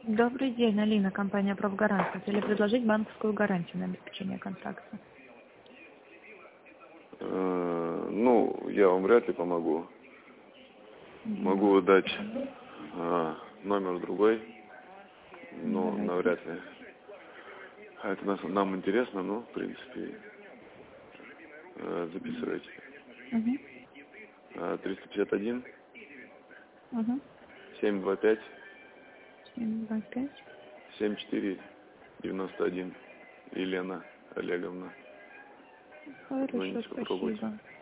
Добрый день, Алина, компания «Профгарант». Хотели предложить банковскую гарантию на обеспечение контракта. Ну, я вам вряд ли помогу. Могу дать номер другой, но навряд ли. А это нам интересно, но в принципе записывайте. 351 725 725 7491. Елена Олеговна. Хорошо, Звоните, попробуйте. спасибо.